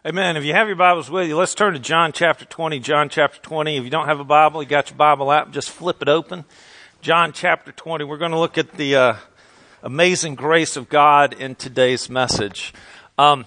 Amen. If you have your Bibles with you, let's turn to John chapter 20. John chapter 20. If you don't have a Bible, you got your Bible app, just flip it open. John chapter 20. We're going to look at the amazing grace of God in today's message. I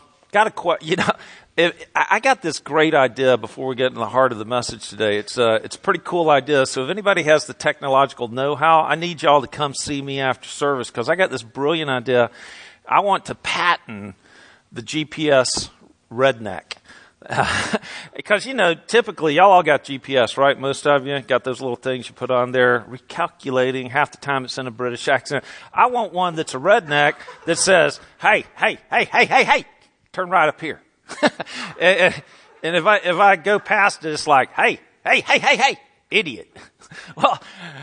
got this great idea before we get in the heart of the message today. It's a pretty cool idea. So if anybody has the technological know-how, I need y'all to come see me after service because I got this brilliant idea. I want to patent the GPS redneck. Because, typically y'all all got GPS, right? Most of you got those little things you put on there, recalculating. Half the time it's in a British accent. I want one that's a redneck that says, hey, turn right up here. and if I go past it, it's like, hey, idiot. Well,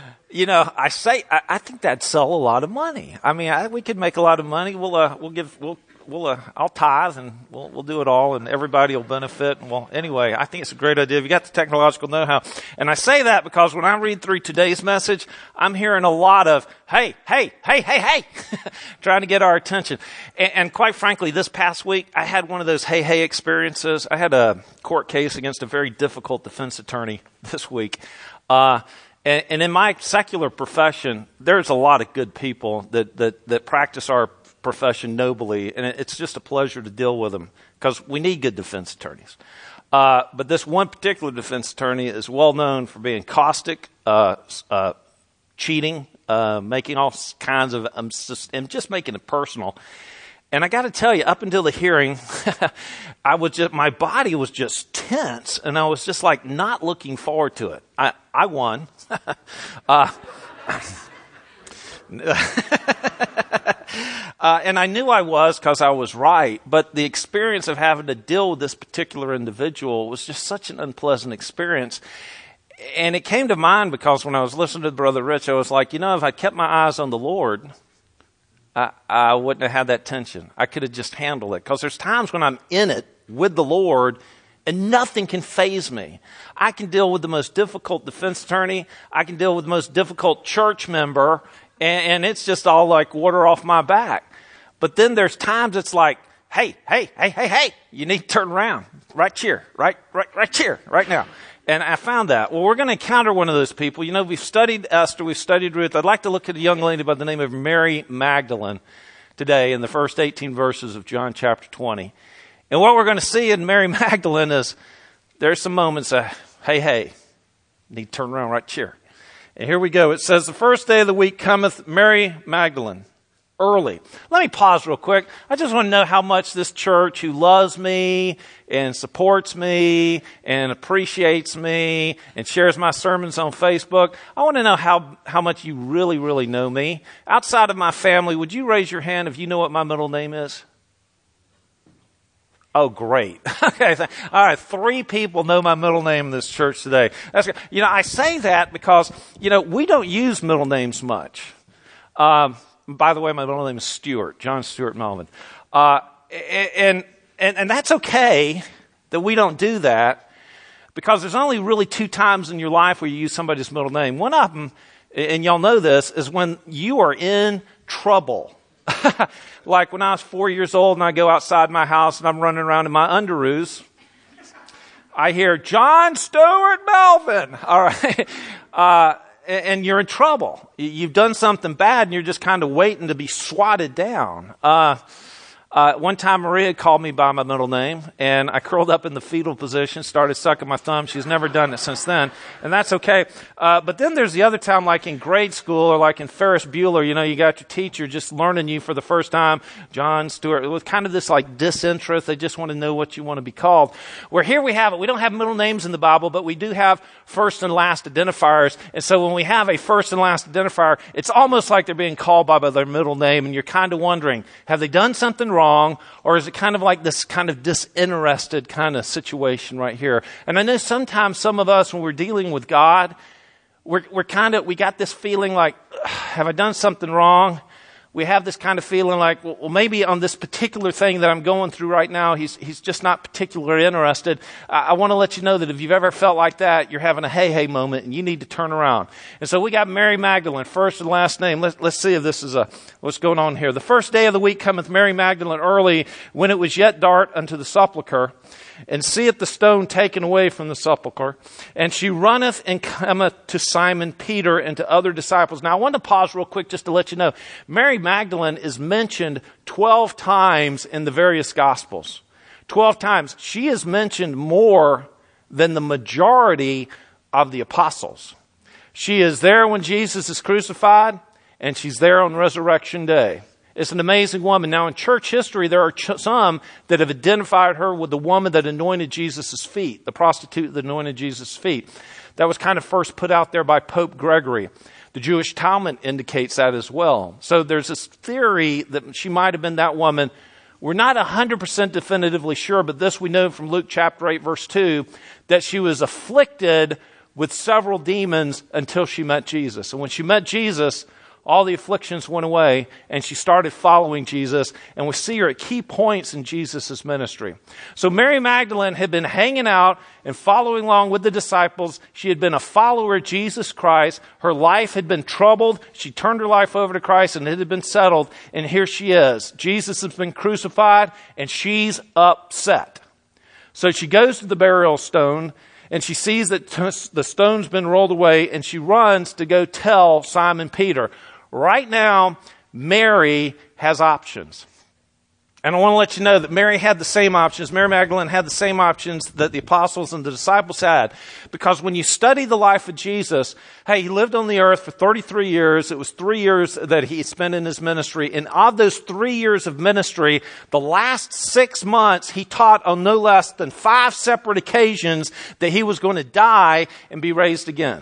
I think that'd sell a lot of money. I mean, we could make a lot of money. I'll tithe and we'll do it all and everybody will benefit. And anyway, I think it's a great idea. If you got the technological know-how. And I say that because when I read through today's message, I'm hearing a lot of, hey, trying to get our attention. And quite frankly, this past week, I had one of those hey experiences. I had a court case against a very difficult defense attorney this week. And in my secular profession, there's a lot of good people that practice our profession nobly, and it's just a pleasure to deal with them because we need good defense attorneys. But this one particular defense attorney is well known for being caustic, cheating, making all kinds of, and just making it personal. And I got to tell you, up until the hearing, my body was just tense, and I was just like not looking forward to it. I won. And I knew I was because I was right, but the experience of having to deal with this particular individual was just such an unpleasant experience. And it came to mind because when I was listening to Brother Rich, I was like, if I kept my eyes on the Lord, I wouldn't have had that tension. I could have just handled it. Because there's times when I'm in it with the Lord and nothing can faze me. I can deal with the most difficult defense attorney. I can deal with the most difficult church member. And it's just all like water off my back. But then there's times it's like, hey, you need to turn around. Right here, right here, right now. And I found that. Well, we're going to encounter one of those people. We've studied Esther, we've studied Ruth. I'd like to look at a young lady by the name of Mary Magdalene today in the first 18 verses of John chapter 20. And what we're going to see in Mary Magdalene is there's some moments of, hey, need to turn around right here. And here we go. It says, the first day of the week cometh Mary Magdalene early. Let me pause real quick. I just want to know how much this church who loves me and supports me and appreciates me and shares my sermons on Facebook. I want to know how much you really, really know me. Outside of my family, would you raise your hand if you know what my middle name is? Oh, great. Okay. All right. 3 people know my middle name in this church today. That's good. I say that because, we don't use middle names much. By the way, my middle name is Stewart, John Stewart Melvin. And that's okay that we don't do that because there's only really 2 times in your life where you use somebody's middle name. One of them, and y'all know this, is when you are in trouble. Like when I was 4 years old and I go outside my house and I'm running around in my underoos, I hear John Stewart Melvin. All right. And you're in trouble. You've done something bad and you're just kind of waiting to be swatted down. One time Maria called me by my middle name and I curled up in the fetal position, started sucking my thumb. She's never done it since then. And that's okay. But then there's the other time, like in grade school or like in Ferris Bueller, you got your teacher just learning you for the first time, John Stewart. It was kind of this like disinterest. They just want to know what you want to be called. Where here we have it. We don't have middle names in the Bible, but we do have first and last identifiers. And so when we have a first and last identifier, it's almost like they're being called by their middle name. And you're kind of wondering, have they done something wrong? Or is it kind of like this kind of disinterested kind of situation right here? And I know sometimes some of us, when we're dealing with God, we got this feeling like, have I done something wrong? we have this kind of feeling like, well, maybe on this particular thing that I'm going through right now, he's just not particularly interested. I want to let you know that if you've ever felt like that, you're having a hey moment and you need to turn around. And so we got Mary Magdalene, first and last name. Let's see if this is what's going on here. The first day of the week cometh Mary Magdalene early, when it was yet dark, unto the sepulchre, and seeth the stone taken away from the sepulchre. And she runneth and cometh to Simon Peter and to other disciples. Now I want to pause real quick just to let you know, Mary Magdalene is mentioned 12 times in the various Gospels. 12 times. She is mentioned more than the majority of the apostles. She is there when Jesus is crucified, and she's there on Resurrection Day. It's an amazing woman. Now, in church history, there are some that have identified her with the woman that anointed Jesus' feet, the prostitute that anointed Jesus' feet. That was kind of first put out there by Pope Gregory. The Jewish Talmud indicates that as well. So there's this theory that she might have been that woman. We're not 100% definitively sure, but this we know from Luke chapter 8, verse 2, that she was afflicted with several demons until she met Jesus. And when she met Jesus, all the afflictions went away, and she started following Jesus, and we see her at key points in Jesus' ministry. So Mary Magdalene had been hanging out and following along with the disciples. She had been a follower of Jesus Christ. Her life had been troubled. She turned her life over to Christ, and it had been settled, and here she is. Jesus has been crucified, and she's upset. So she goes to the burial stone, and she sees that the stone's been rolled away, and she runs to go tell Simon Peter. Right now, Mary has options. And I want to let you know that Mary had the same options. Mary Magdalene had the same options that the apostles and the disciples had. Because when you study the life of Jesus, hey, he lived on the earth for 33 years. It was 3 years that he spent in his ministry. And of those 3 years of ministry, the last 6 months, he taught on no less than 5 separate occasions that he was going to die and be raised again.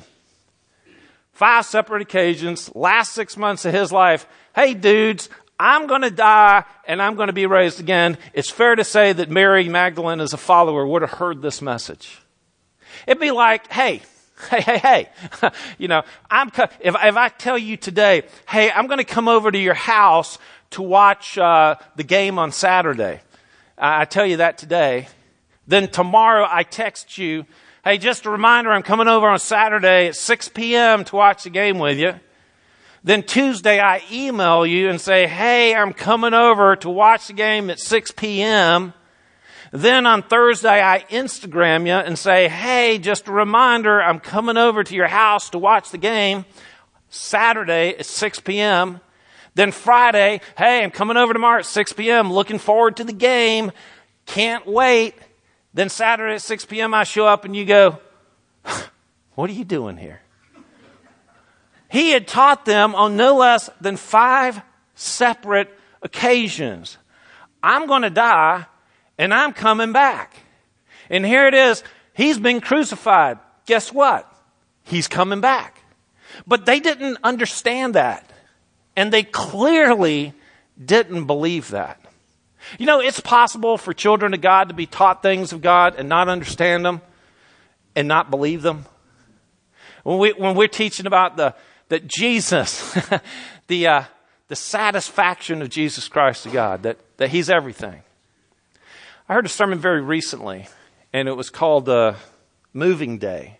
5 separate occasions, last 6 months of his life. Hey, dudes, I'm going to die and I'm going to be raised again. It's fair to say that Mary Magdalene, as a follower, would have heard this message. It'd be like, hey. You know, if I tell you today, hey, I'm going to come over to your house to watch the game on Saturday. I tell you that today. Then tomorrow I text you, hey, just a reminder, I'm coming over on Saturday at 6 p.m. to watch the game with you. Then Tuesday I email you and say, hey, I'm coming over to watch the game at 6 p.m. Then on Thursday I Instagram you and say, hey, just a reminder, I'm coming over to your house to watch the game Saturday at 6 p.m. Then Friday, hey, I'm coming over tomorrow at 6 p.m. Looking forward to the game. Can't wait. Then Saturday at 6 p.m. I show up and you go, what are you doing here? He had taught them on no less than 5 separate occasions. I'm going to die and I'm coming back. And here it is. He's been crucified. Guess what? He's coming back. But they didn't understand that. And they clearly didn't believe that. You know, it's possible for children of God to be taught things of God and not understand them and not believe them. When we're teaching about that Jesus, the satisfaction of Jesus Christ to God, that he's everything. I heard a sermon very recently, and it was called Moving Day.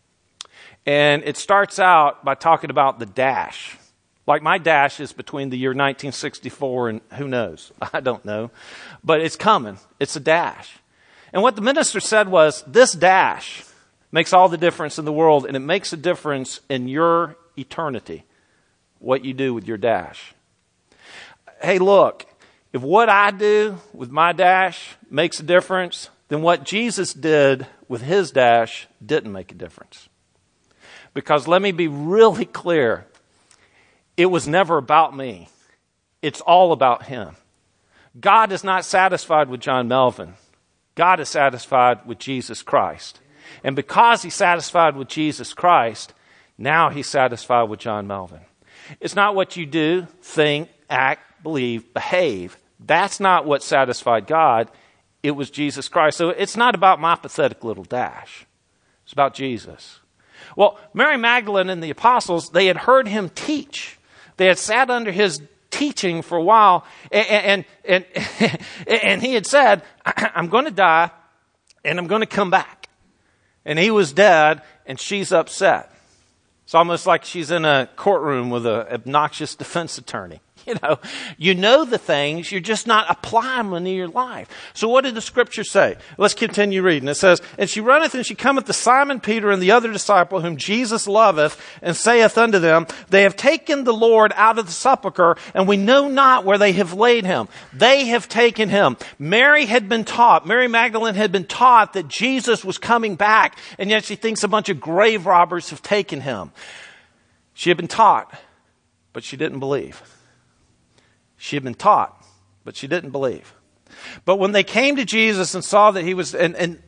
And it starts out by talking about the dash. Like my dash is between the year 1964 and who knows? I don't know. But it's coming. It's a dash. And what the minister said was, this dash makes all the difference in the world, and it makes a difference in your eternity, what you do with your dash. Hey, look, if what I do with my dash makes a difference, then what Jesus did with his dash didn't make a difference. Because let me be really clear, it was never about me. It's all about him. God is not satisfied with John Melvin. God is satisfied with Jesus Christ. And because he's satisfied with Jesus Christ, now he's satisfied with John Melvin. It's not what you do, think, act, believe, behave. That's not what satisfied God. It was Jesus Christ. So it's not about my pathetic little dash. It's about Jesus. Well, Mary Magdalene and the apostles, they had heard him teach. They had sat under his teaching for a while, and he had said, I'm going to die, and I'm going to come back. And he was dead, and she's upset. It's almost like she's in a courtroom with an obnoxious defense attorney. You know the things, you're just not applying them in your life. So what did the scripture say? Let's continue reading. It says, and she runneth and she cometh to Simon Peter and the other disciple whom Jesus loveth, and saith unto them, they have taken the Lord out of the sepulchre, and we know not where they have laid him. They have taken him. Mary Magdalene had been taught that Jesus was coming back, and yet she thinks a bunch of grave robbers have taken him. She had been taught, but she didn't believe. She had been taught, but she didn't believe. But when they came to Jesus and saw that he was, and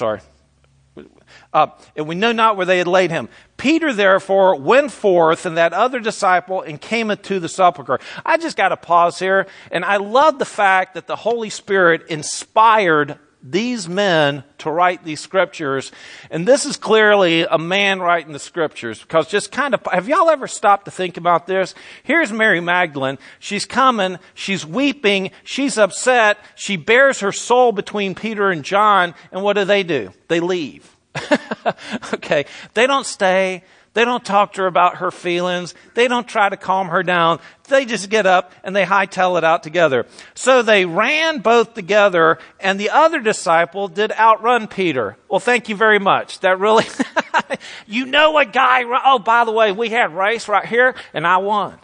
we know not where they had laid him. Peter therefore went forth, and that other disciple, and came to the sepulchre. I just got to pause here, and I love the fact that the Holy Spirit inspired these men to write these scriptures. And this is clearly a man writing the scriptures, because have y'all ever stopped to think about this? Here's Mary Magdalene. She's coming. She's weeping. She's upset. She bears her soul between Peter and John. And what do? They leave. Okay. They don't stay. They don't talk to her about her feelings. They don't try to calm her down. They just get up and they hightail it out together. So they ran both together, and the other disciple did outrun Peter. Well, thank you very much. That really, a guy, oh, by the way, we had a race right here and I won.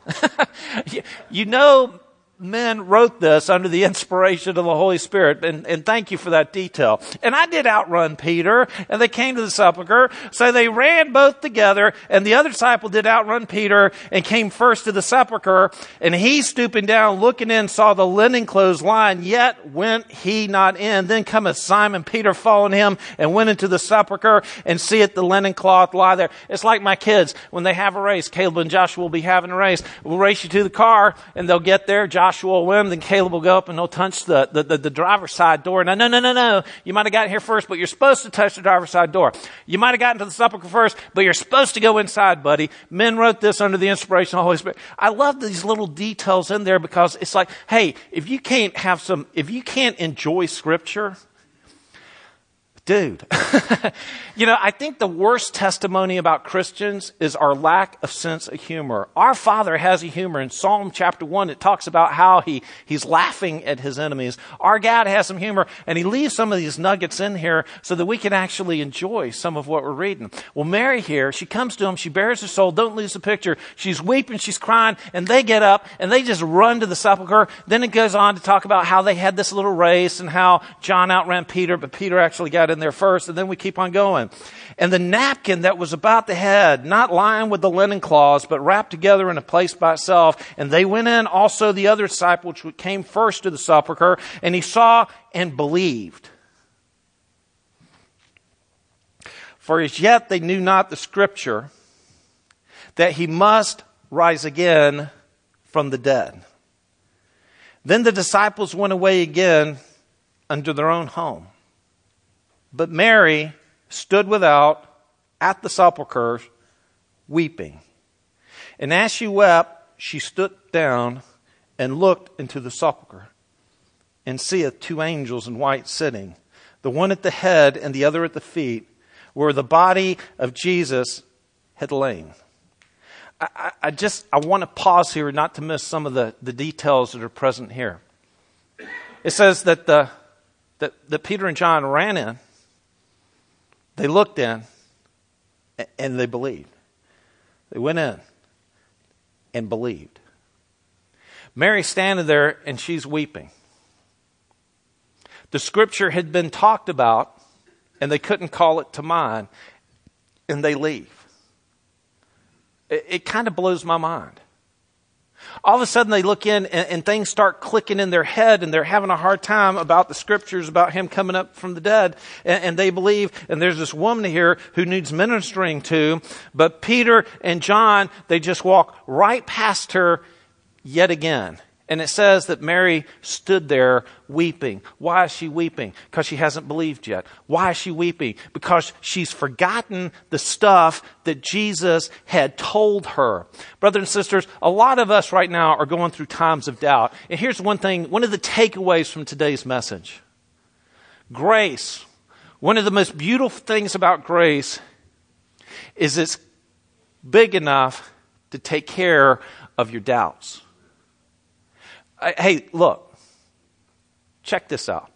Men wrote this under the inspiration of the Holy Spirit, and thank you for that detail. And I did outrun Peter, and they came to the sepulchre, so they ran both together, and the other disciple did outrun Peter, and came first to the sepulchre, and he, stooping down, looking in, saw the linen clothes lying, yet went he not in. Then cometh Simon Peter following him, and went into the sepulchre, and seeth the linen cloth lie there. It's like my kids, when they have a race. Caleb and Joshua will be having a race. We'll race you to the car, and they'll get there. Joshua will win, then Caleb will go up and he'll touch the driver's side door. Now, no. You might have gotten here first, but you're supposed to touch the driver's side door. You might have gotten to the sepulchre first, but you're supposed to go inside, buddy. Men wrote this under the inspiration of the Holy Spirit. I love these little details in there, because it's like, hey, if you can't enjoy Scripture, dude, I think the worst testimony about Christians is our lack of sense of humor. Our Father has a humor. In Psalm chapter 1, it talks about how he's laughing at his enemies. Our God has some humor, and he leaves some of these nuggets in here so that we can actually enjoy some of what we're reading. Well, Mary here, she comes to him, she bears her soul. Don't lose the picture. She's weeping, she's crying, and they get up, and they just run to the sepulchre. Then it goes on to talk about how they had this little race, and how John outran Peter, but Peter actually got in there first, and then we keep on going. And the napkin that was about the head, not lying with the linen cloths, but wrapped together in a place by itself. And they went in also the other disciple, which came first to the sepulchre, and he saw and believed. For as yet they knew not the scripture, that he must rise again from the dead. Then the disciples went away again unto their own home. But Mary stood without at the sepulchre, weeping. And as she wept, she stood down and looked into the sepulchre, and seeth two angels in white sitting, the one at the head and the other at the feet, where the body of Jesus had lain. I want to pause here not to miss some of the details that are present here. It says that Peter and John ran in. They looked in, and they believed. They went in and believed. Mary's standing there, and she's weeping. The scripture had been talked about, and they couldn't call it to mind, and they leave. It kind of blows my mind. All of a sudden they look in and things start clicking in their head, and they're having a hard time about the scriptures about him coming up from the dead, and they believe. And there's this woman here who needs ministering to, but Peter and John, they just walk right past her yet again. And it says that Mary stood there weeping. Why is she weeping? Because she hasn't believed yet. Why is she weeping? Because she's forgotten the stuff that Jesus had told her. Brothers and sisters, a lot of us right now are going through times of doubt. And here's one thing, one of the takeaways from today's message. Grace, one of the most beautiful things about grace is it's big enough to take care of your doubts. Hey, look, check this out.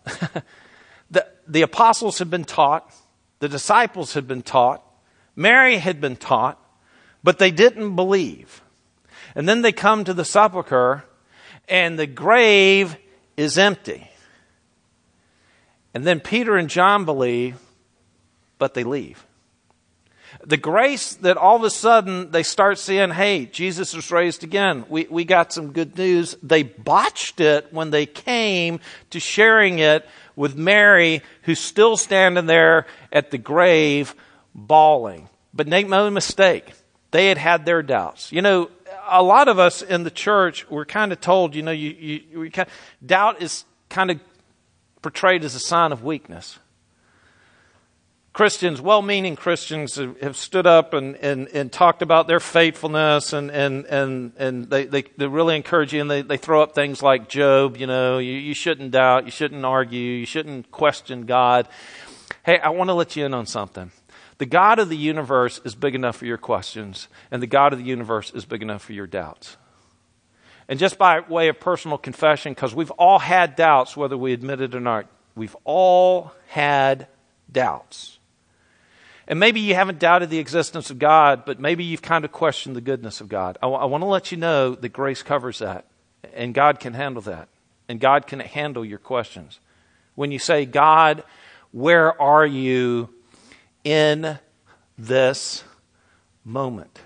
The apostles had been taught, the disciples had been taught, Mary had been taught, but they didn't believe. And then they come to the sepulcher, and the grave is empty. And then Peter and John believe, but they leave. The grace that all of a sudden they start seeing, hey, Jesus was raised again. We got some good news. They botched it when they came to sharing it with Mary, who's still standing there at the grave bawling. But make no mistake, they had had their doubts. You know, a lot of us in the church, we're kind of told, you know, doubt is kind of portrayed as a sign of weakness. Christians, well-meaning Christians, have stood up and talked about their faithfulness, and they really encourage you, and they throw up things like Job. You know, you shouldn't doubt, you shouldn't argue, you shouldn't question God. Hey, I want to let you in on something. The God of the universe is big enough for your questions, and the God of the universe is big enough for your doubts. And just by way of personal confession, because we've all had doubts, whether we admit it or not, we've all had doubts. And maybe you haven't doubted the existence of God, but maybe you've kind of questioned the goodness of God. I want to let you know that grace covers that, and God can handle that, and God can handle your questions. When you say, God, where are you in this moment?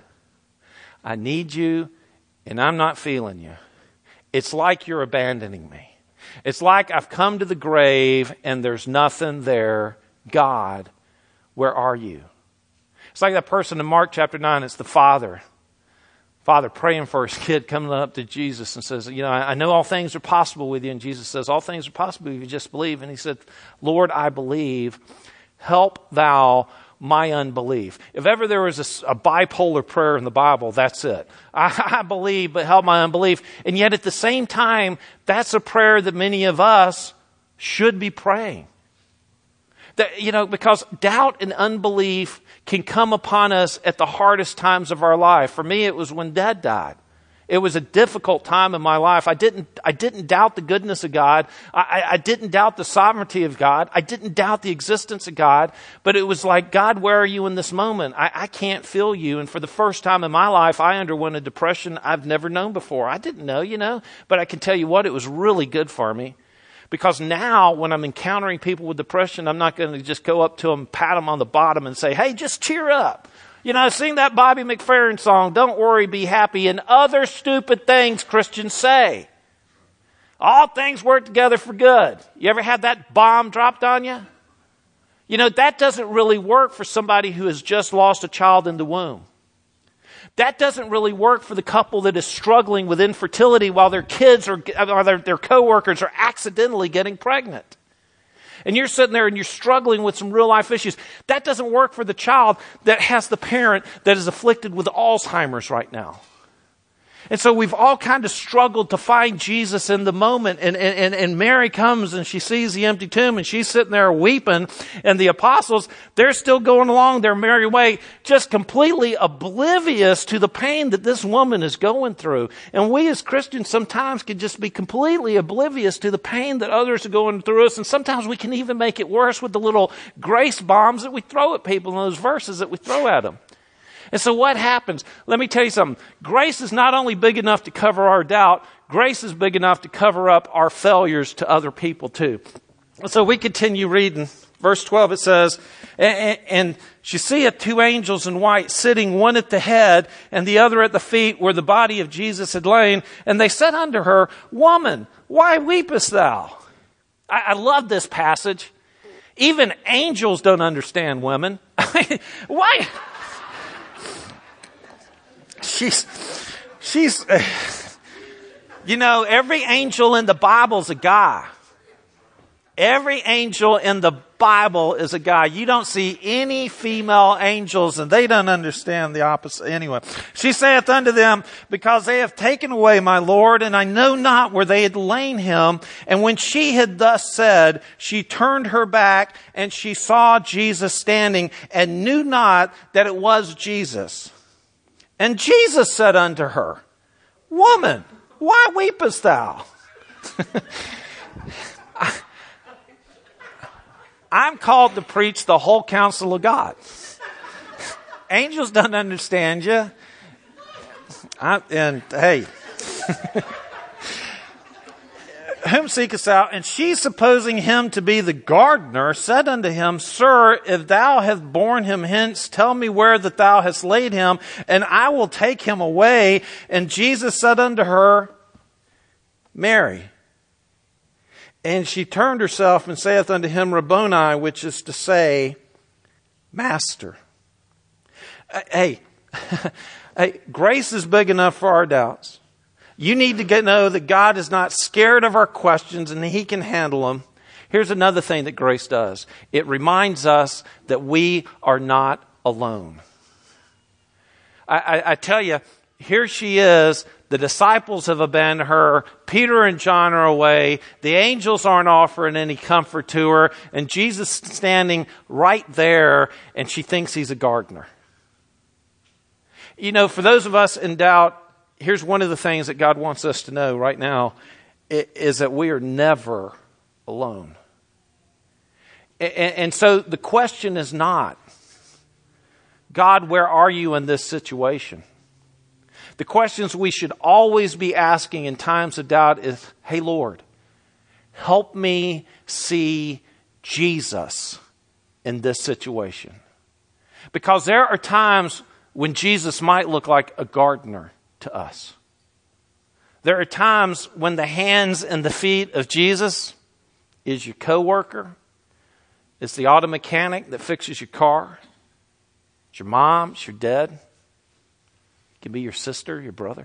I need you, and I'm not feeling you. It's like you're abandoning me. It's like I've come to the grave, and there's nothing there. God, where are you? It's like that person in Mark chapter 9. It's the father praying for his kid, coming up to Jesus and says, you know, I know all things are possible with you. And Jesus says, all things are possible if you just believe. And he said, Lord, I believe. Help thou my unbelief. If ever there was a bipolar prayer in the Bible, that's it. I believe, but help my unbelief. And yet at the same time, that's a prayer that many of us should be praying. That, you know, because doubt and unbelief can come upon us at the hardest times of our life. For me, it was when Dad died. It was a difficult time in my life. I didn't doubt the goodness of God. I didn't doubt the sovereignty of God. I didn't doubt the existence of God. But it was like, God, where are you in this moment? I can't feel you. And for the first time in my life, I underwent a depression I've never known before. I didn't know, you know. But I can tell you what, it was really good for me. Because now when I'm encountering people with depression, I'm not going to just go up to them, pat them on the bottom and say, hey, just cheer up. You know, sing that Bobby McFerrin song, don't worry, be happy, and other stupid things Christians say. All things work together for good. You ever had that bomb dropped on you? You know, that doesn't really work for somebody who has just lost a child in the womb. That doesn't really work for the couple that is struggling with infertility while their kids or their coworkers are accidentally getting pregnant. And you're sitting there and you're struggling with some real life issues. That doesn't work for the child that has the parent that is afflicted with Alzheimer's right now. And so we've all kind of struggled to find Jesus in the moment. And Mary comes and she sees the empty tomb and she's sitting there weeping. And the apostles, they're still going along their merry way, just completely oblivious to the pain that this woman is going through. And we as Christians sometimes can just be completely oblivious to the pain that others are going through us. And sometimes we can even make it worse with the little grace bombs that we throw at people and those verses that we throw at them. And so what happens? Let me tell you something. Grace is not only big enough to cover our doubt, grace is big enough to cover up our failures to other people too. So we continue reading. Verse 12 it says, and she seeth two angels in white sitting, one at the head and the other at the feet where the body of Jesus had lain. And they said unto her, Woman, why weepest thou? I love this passage. Even angels don't understand women. Why? You know, every angel in the Bible is a guy. Every angel in the Bible is a guy. You don't see any female angels, and they don't understand the opposite. Anyway, she saith unto them, because they have taken away my Lord, and I know not where they had lain him. And when she had thus said, she turned her back, and she saw Jesus standing, and knew not that it was Jesus. And Jesus said unto her, Woman, why weepest thou? I'm called to preach the whole counsel of God. Angels don't understand you. Hey. Whom seekest thou? And she, supposing him to be the gardener, said unto him, Sir, if thou hast borne him hence, tell me where that thou hast laid him, and I will take him away. And Jesus said unto her, Mary. And she turned herself and saith unto him, Rabboni, which is to say, Master. Hey, grace is big enough for our doubts. You need to know that God is not scared of our questions and He can handle them. Here's another thing that grace does. It reminds us that we are not alone. I tell you, here she is. The disciples have abandoned her. Peter and John are away. The angels aren't offering any comfort to her. And Jesus is standing right there, and she thinks He's a gardener. You know, for those of us in doubt, here's one of the things that God wants us to know right now, is that we are never alone. And so the question is not, God, where are you in this situation? The questions we should always be asking in times of doubt is, hey, Lord, help me see Jesus in this situation. Because there are times when Jesus might look like a gardener to us. There are times when the hands and the feet of Jesus is your coworker. It's the auto mechanic that fixes your car. It's your mom. It's your dad. It can be your sister, your brother.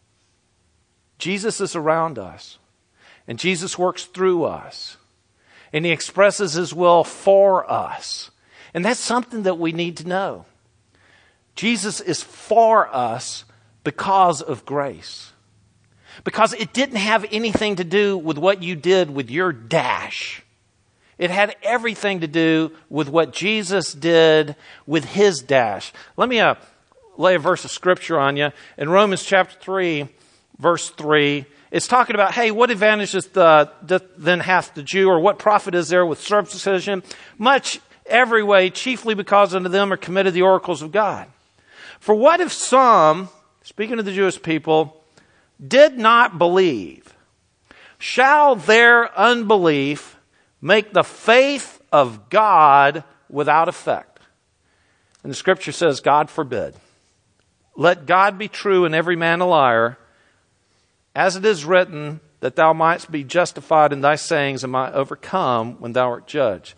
Jesus is around us. And Jesus works through us. And He expresses His will for us. And that's something that we need to know. Jesus is for us because of grace. Because it didn't have anything to do with what you did with your dash. It had everything to do with what Jesus did with His dash. Let me lay a verse of scripture on you. In Romans chapter 3, verse 3, it's talking about, hey, what advantage then hath the Jew, or what profit is there with circumcision? Much every way, chiefly because unto them are committed the oracles of God. For what if some, speaking of the Jewish people, did not believe? Shall their unbelief make the faith of God without effect? And the scripture says, God forbid. Let God be true and every man a liar, as it is written, that thou mightst be justified in thy sayings and might overcome when thou art judged.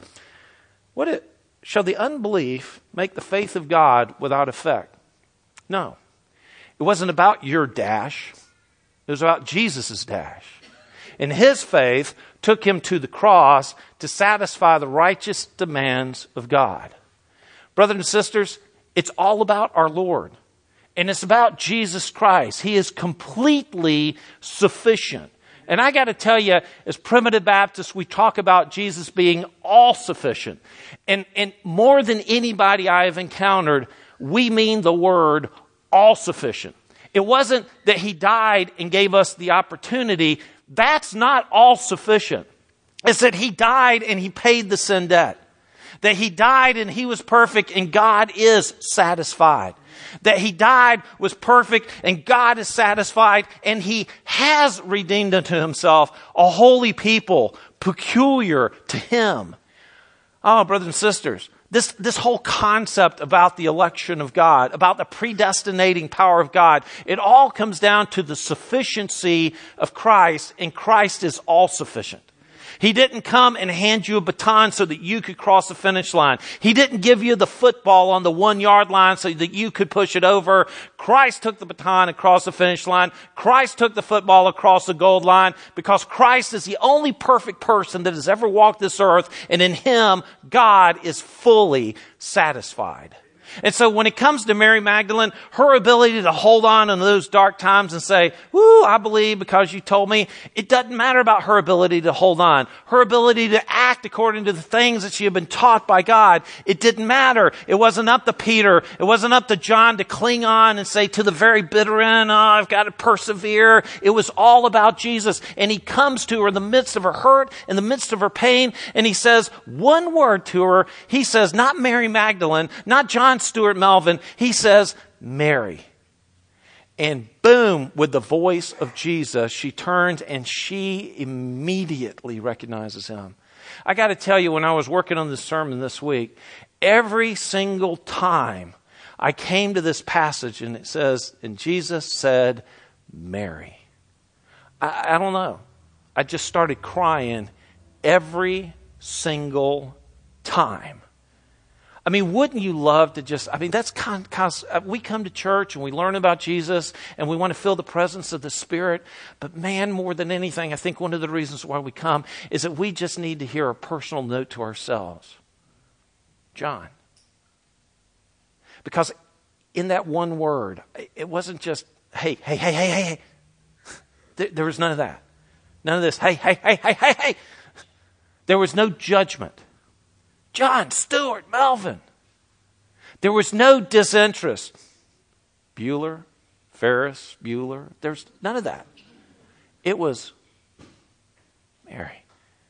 Shall the unbelief make the faith of God without effect? No. It wasn't about your dash. It was about Jesus' dash. And His faith took Him to the cross to satisfy the righteous demands of God. Brothers and sisters, it's all about our Lord. And it's about Jesus Christ. He is completely sufficient. And I got to tell you, as primitive Baptists, we talk about Jesus being all sufficient. And more than anybody I have encountered, we mean the word all sufficient. It wasn't that He died and gave us the opportunity. That's not all sufficient. It's that He died and He paid the sin debt. That He died and He was perfect and God is satisfied. That He died, was perfect, and God is satisfied, and He has redeemed unto Himself a holy people, peculiar to Him. Oh, brothers and sisters, this whole concept about the election of God, about the predestinating power of God, it all comes down to the sufficiency of Christ, and Christ is all sufficient. He didn't come and hand you a baton so that you could cross the finish line. He didn't give you the football on the 1 yard line so that you could push it over. Christ took the baton across the finish line. Christ took the football across the goal line, because Christ is the only perfect person that has ever walked this earth, and in Him, God is fully satisfied. And so when it comes to Mary Magdalene, her ability to hold on in those dark times and say, "Woo, I believe because you told me," it doesn't matter about her ability to hold on. Her ability to act according to the things that she had been taught by God, it didn't matter. It wasn't up to Peter. It wasn't up to John to cling on and say to the very bitter end, "Oh, I've got to persevere." It was all about Jesus. And He comes to her in the midst of her hurt, in the midst of her pain, and He says one word to her. He says, not Mary Magdalene, not John Stuart Melvin. He says, "Mary." And boom, with the voice of Jesus, she turns and she immediately recognizes Him. I got to tell you, when I was working on this sermon this week, every single time I came to this passage and it says, and Jesus said, "Mary." I don't know. I just started crying every single time. I mean, wouldn't you love to just, that's we come to church and we learn about Jesus and we want to feel the presence of the Spirit. But man, more than anything, I think one of the reasons why we come is that we just need to hear a personal note to ourselves. John. Because in that one word, it wasn't just, hey. There was none of that. None of this, hey. There was no judgment. John, Stuart, Melvin. There was no disinterest. Bueller, Ferris, Bueller. There's none of that. It was Mary.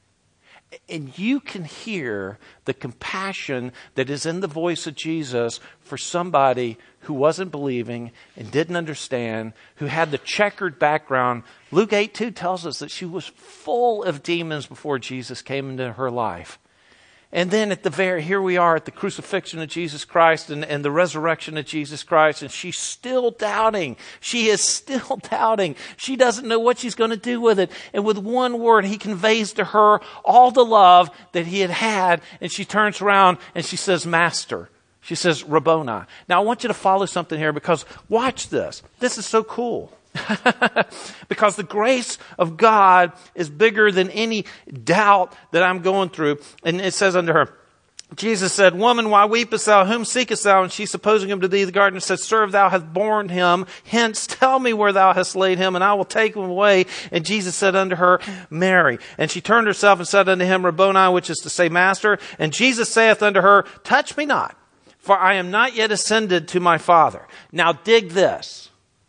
And you can hear the compassion that is in the voice of Jesus for somebody who wasn't believing and didn't understand, who had the checkered background. Luke 8:2 tells us that she was full of demons before Jesus came into her life. And then here we are at the crucifixion of Jesus Christ and the resurrection of Jesus Christ, and she's still doubting. She is still doubting. She doesn't know what she's going to do with it. And with one word, He conveys to her all the love that He had, and she turns around and she says, "Master." She says, "Rabboni." Now I want you to follow something here, because watch this. This is so cool. Because the grace of God is bigger than any doubt that I'm going through. And it says unto her, Jesus said, "Woman, why weepest thou? Whom seekest thou?" And she, supposing him to be the gardener, said, "Sir, thou hast borne him. Hence, tell me where thou hast laid him, and I will take him away." And Jesus said unto her, "Mary." And she turned herself and said unto him, "Rabboni," which is to say, Master. And Jesus saith unto her, "Touch me not, for I am not yet ascended to my Father." Now dig this.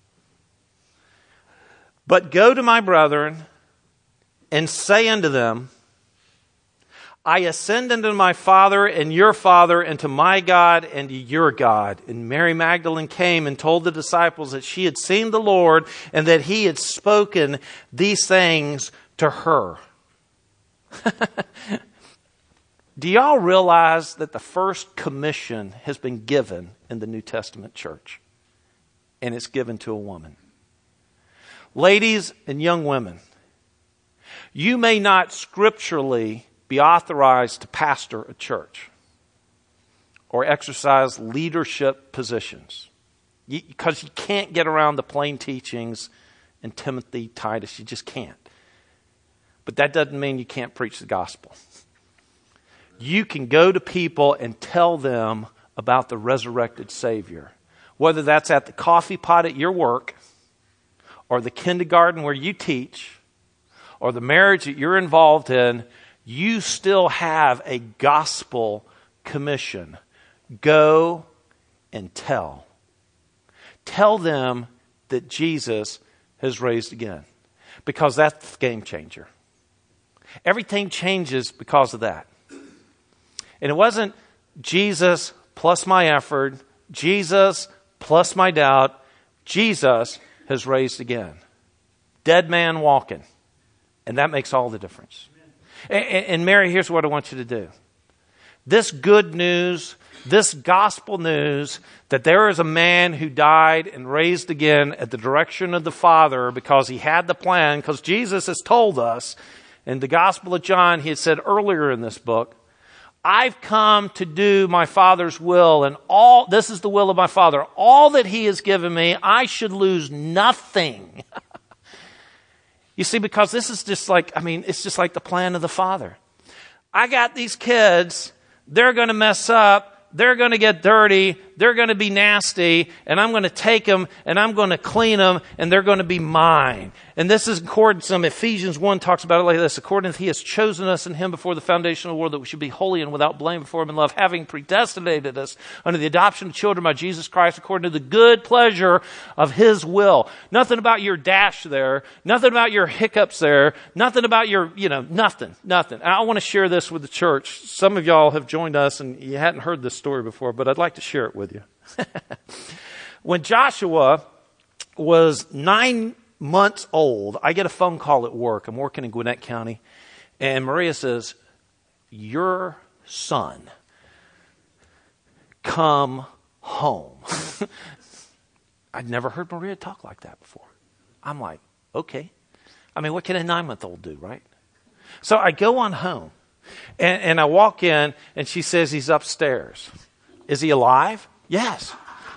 "But go to my brethren and say unto them, I ascend unto my Father and your Father, and to my God and to your God." And Mary Magdalene came and told the disciples that she had seen the Lord and that He had spoken these things to her. Do y'all realize that the first commission has been given in the New Testament church? And it's given to a woman. Ladies and young women, you may not scripturally be authorized to pastor a church or exercise leadership positions, because you can't get around the plain teachings in Timothy, Titus. You just can't. But that doesn't mean you can't preach the gospel. You can go to people and tell them about the resurrected Savior, whether that's at the coffee pot at your work, or the kindergarten where you teach, or the marriage that you're involved in. You still have a gospel commission. Go and tell. Tell them that Jesus has raised again, because that's the game changer. Everything changes because of that. And it wasn't Jesus plus my effort, Jesus plus my doubt. Jesus has raised again. Dead man walking. And that makes all the difference. And Mary, here's what I want you to do. This good news, this gospel news, that there is a man who died and raised again at the direction of the Father, because He had the plan, because Jesus has told us In the Gospel of John, he had said earlier in this book, I've come to do my Father's will, and this is the will of my Father. All that he has given me, I should lose nothing. You see, because this is just it's just like the plan of the Father. I got these kids, they're going to mess up, they're going to get dirty, they're going to be nasty, and I'm going to take them and I'm going to clean them and they're going to be mine. And this is according to Ephesians 1 talks about it like this. According to he has chosen us in him before the foundation of the world that we should be holy and without blame before him in love, having predestinated us under the adoption of children by Jesus Christ according to the good pleasure of his will. Nothing about your dash there. Nothing about your hiccups there. Nothing about your, nothing. And I want to share this with the church. Some of y'all have joined us and you hadn't heard this story before, but I'd like to share it with you. When Joshua was 9 months old, I get a phone call at work. I'm working in Gwinnett County. And Maria says, your son, come home. I'd never heard Maria talk like that before. I'm like, okay. I mean, what can a 9-month-old do, right? So I go on home. And I walk in, and she says he's upstairs. Is he alive? Yes.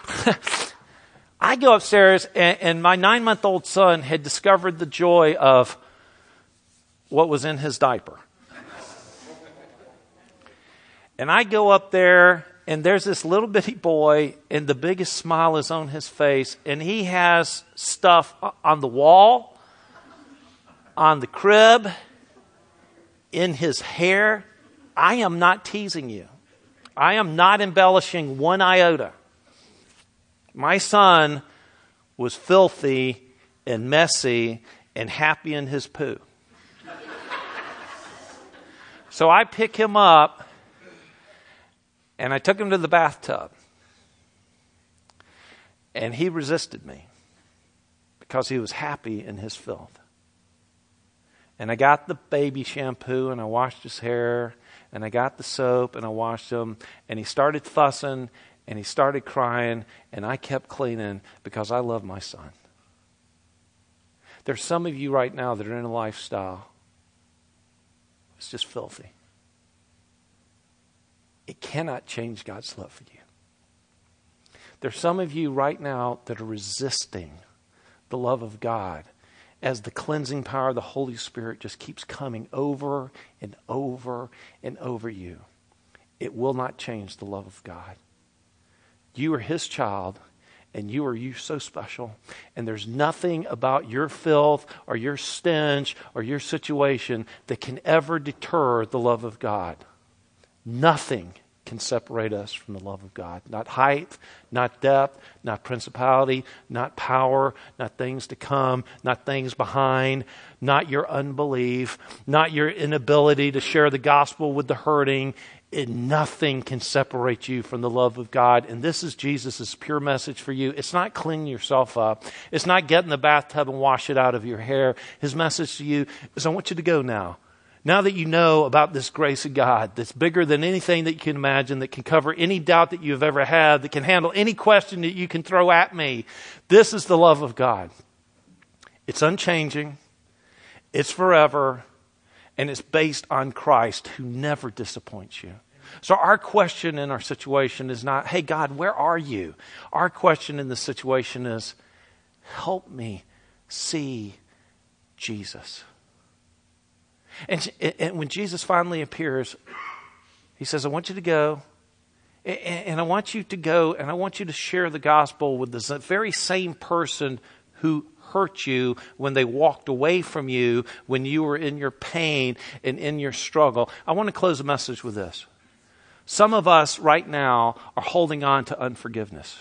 I go upstairs, and my 9-month-old son had discovered the joy of what was in his diaper. And I go up there, and there's this little bitty boy, and the biggest smile is on his face, and he has stuff on the wall, on the crib, in his hair. I am not teasing you. I am not embellishing one iota. My son was filthy and messy and happy in his poo. So I pick him up and I took him to the bathtub. And he resisted me because he was happy in his filth. And I got the baby shampoo and I washed his hair. And I got the soap and I washed him. And he started fussing and he started crying. And I kept cleaning because I love my son. There's some of you right now that are in a lifestyle. It's just filthy. It cannot change God's love for you. There's some of you right now that are resisting the love of God as the cleansing power of the Holy Spirit just keeps coming over and over and over you. It will not change the love of God. You are his child, and you are so special. And there's nothing about your filth or your stench or your situation that can ever deter the love of God. Nothing can separate us from the love of God. Not height, not depth, not principality, not power, not things to come, not things behind, not your unbelief, not your inability to share the gospel with the hurting. Nothing can separate you from the love of God. And this is Jesus' pure message for you. It's not cleaning yourself up. It's not get in the bathtub and wash it out of your hair. His message to you is, I want you to go now. Now that you know about this grace of God that's bigger than anything that you can imagine, that can cover any doubt that you've ever had, that can handle any question that you can throw at me, this is the love of God. It's unchanging, it's forever, and it's based on Christ who never disappoints you. So our question in our situation is not, hey God, where are you? Our question in this situation is, help me see Jesus. And when Jesus finally appears, he says, I want you to go. And I want you to go and I want you to share the gospel with this very same person who hurt you when they walked away from you, when you were in your pain and in your struggle. I want to close the message with this. Some of us right now are holding on to unforgiveness.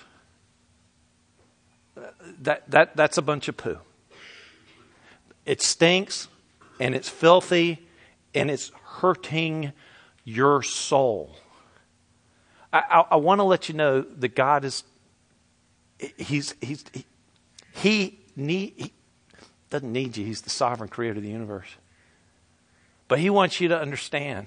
That's a bunch of poo. It stinks. And it's filthy, and it's hurting your soul. I want to let you know that God is, he doesn't need you. He's the sovereign creator of the universe. But he wants you to understand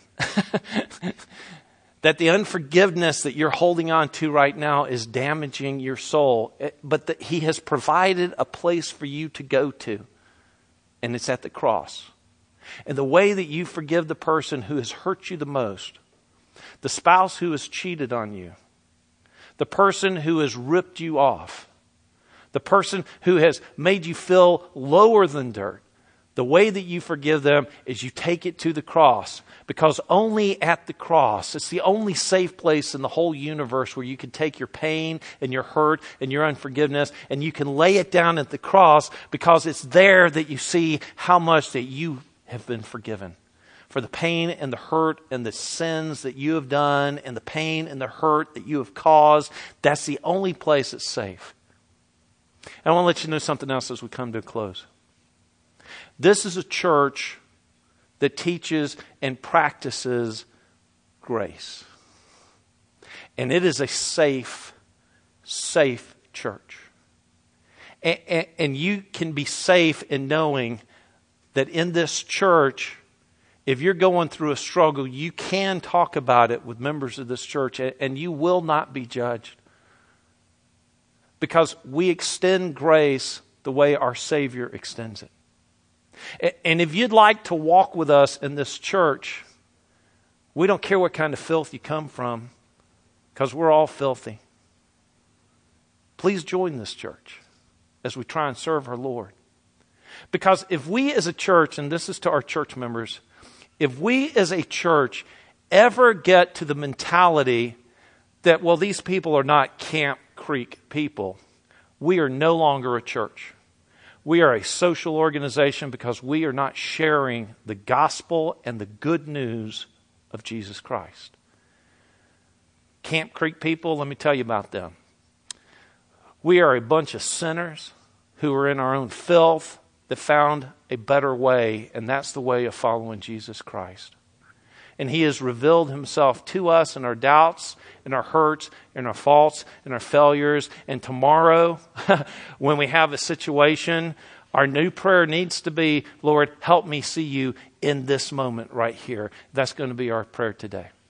that the unforgiveness that you're holding on to right now is damaging your soul. But that he has provided a place for you to go to, and it's at the cross. And the way that you forgive the person who has hurt you the most, the spouse who has cheated on you, the person who has ripped you off, the person who has made you feel lower than dirt, the way that you forgive them is you take it to the cross, because only at the cross, it's the only safe place in the whole universe where you can take your pain and your hurt and your unforgiveness and you can lay it down at the cross, because it's there that you see how much that you have been forgiven. For the pain and the hurt and the sins that you have done and the pain and the hurt that you have caused, that's the only place that's safe. And I want to let you know something else as we come to a close. This is a church that teaches and practices grace. And it is a safe church. And you can be safe in knowing that in this church, if you're going through a struggle, you can talk about it with members of this church and you will not be judged. Because we extend grace the way our Savior extends it. And if you'd like to walk with us in this church, we don't care what kind of filth you come from, because we're all filthy. Please join this church as we try and serve our Lord. Because if we as a church, and this is to our church members, if we as a church ever get to the mentality that, well, these people are not Camp Creek people, we are no longer a church. We are a social organization because we are not sharing the gospel and the good news of Jesus Christ. Camp Creek people, let me tell you about them. We are a bunch of sinners who are in our own filth that found a better way, and that's the way of following Jesus Christ. And He has revealed Himself to us in our doubts, in our hurts, in our faults, in our failures. And tomorrow, when we have a situation, our new prayer needs to be, Lord, help me see You in this moment right here. That's going to be our prayer today.